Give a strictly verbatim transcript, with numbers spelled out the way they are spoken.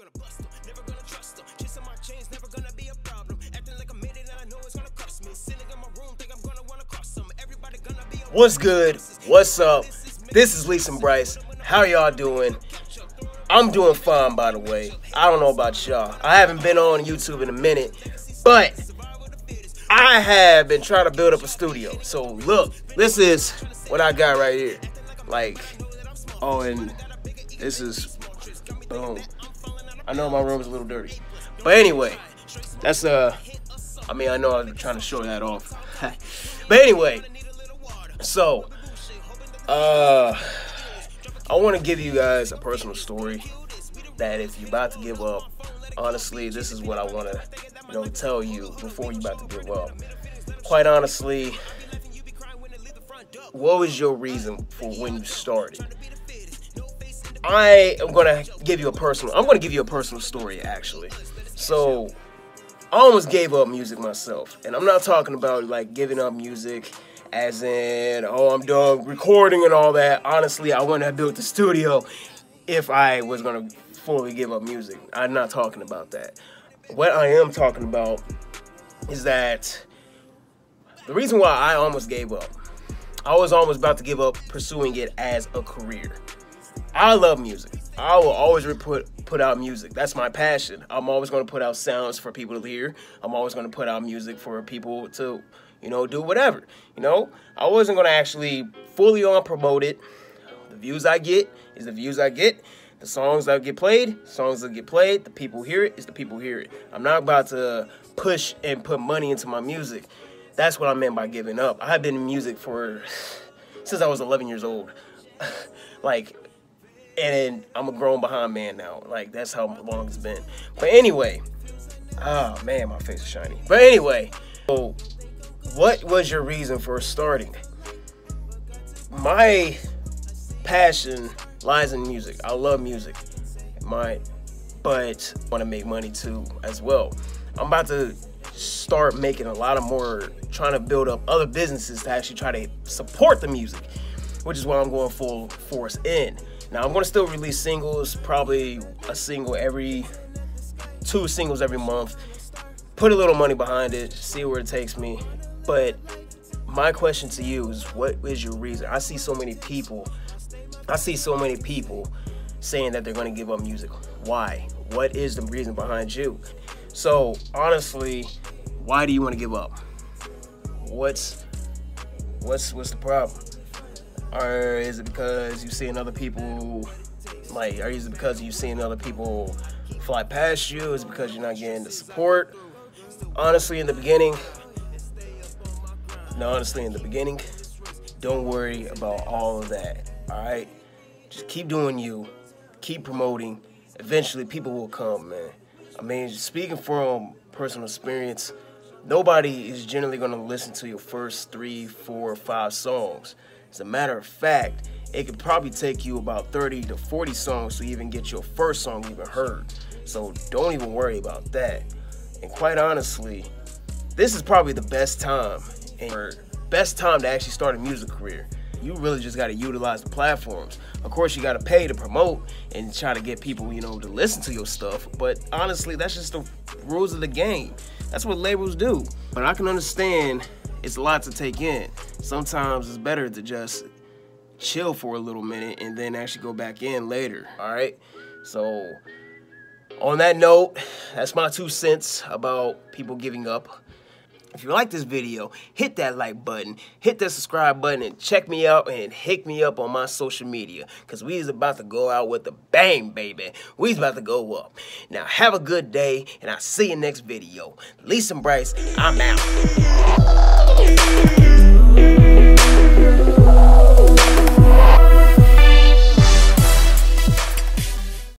gonna bust them, never gonna trust them. Chasing my chains, never gonna be a problem. Acting like I made it and I know it's gonna cost me. Sitting in my room, think I'm gonna wanna cross them. Everybody gonna be a What's good? What's up? This is Lisa and Bryce. How y'all doing? I'm doing fine, by the way. I don't know about y'all. I haven't been on YouTube in a minute, but I have been trying to build up a studio. So look, this is what I got right here. Like, oh, and this is, boom. I know my room is a little dirty. But anyway, that's, uh, I mean, I know I'm trying to show that off. But anyway, so, uh, I want to give you guys a personal story that if you're about to give up, honestly, this is what I want to, you know, tell you before you're about to give up. Quite honestly, what was your reason for when you started? I am going to give you a personal, I'm going to give you a personal story, actually. So, I almost gave up music myself. And I'm not talking about, like, giving up music as in, oh, I'm done recording and all that. Honestly, I wouldn't have built the studio if I was going to fully give up music. I'm not talking about that. What I am talking about is that the reason why I almost gave up, I was almost about to give up pursuing it as a career. I love music. I will always put put out music. That's my passion. I'm always going to put out sounds for people to hear. I'm always going to put out music for people to, you know, do whatever. You know, I wasn't going to actually fully on promote it. The views I get is the views I get. The songs that get played, songs that get played, the people hear it is the people hear it. I'm not about to push and put money into my music. That's what I meant by giving up. I've been in music for, since I was eleven years old. Like, and I'm a grown behind man now. Like, that's how long it's been. But anyway, oh man, my face is shiny. But anyway, so what was your reason for starting? My passion lies in music. I love music, my, but I want to make money too as well. I'm about to start making a lot of more, trying to build up other businesses to actually try to support the music, which is why I'm going full force in. Now I'm going to still release singles, probably a single every, two singles every month, put a little money behind it, see where it takes me. But my question to you is, what is your reason? I see so many people I see so many people saying that they're going to give up music. Why? What is the reason behind you? So, honestly, why do you want to give up? What's what's what's the problem? Or is it because you've seen other people, like, or is it because you've seen other people fly past you? Is it because you're not getting the support? Honestly, in the beginning, no, honestly, in the beginning, don't worry about all of that, all right? Just keep doing you, keep promoting. Eventually, people will come, man. I mean, speaking from personal experience, nobody is generally going to listen to your first three, four, five songs. As a matter of fact, it could probably take you about thirty to forty songs to even get your first song even heard. So don't even worry about that. And quite honestly, this is probably the best time, and best time to actually start a music career. You really just got to utilize the platforms. Of course, you got to pay to promote and try to get people, you know, to listen to your stuff. But honestly, that's just the rules of the game. That's what labels do. But I can understand it's a lot to take in. Sometimes it's better to just chill for a little minute and then actually go back in later, all right? So on that note, that's my two cents about people giving up. If you like this video, hit that like button, hit that subscribe button, and check me out and hit me up on my social media, because we is about to go out with a bang, baby. We's about to go up. Now, have a good day, and I'll see you next video. Lisa and Bryce, I'm out.